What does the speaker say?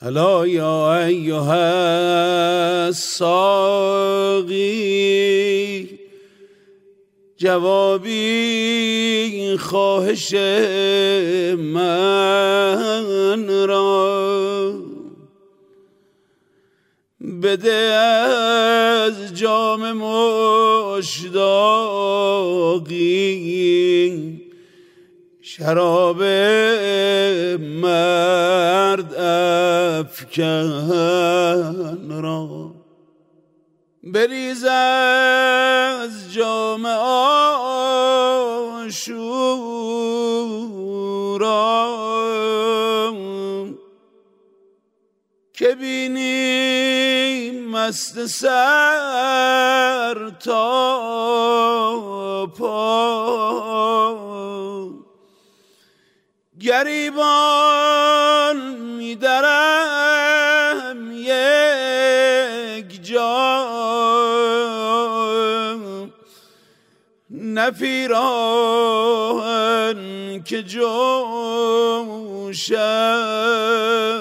الا یا ایها الساقی جوابی خواهش من را بده از جام مشتاقی شراب مرد افکن را بریز از جام عاشورا که بینی مست سر تا پا گریبان می‌درم یک جام نفیران که جوشم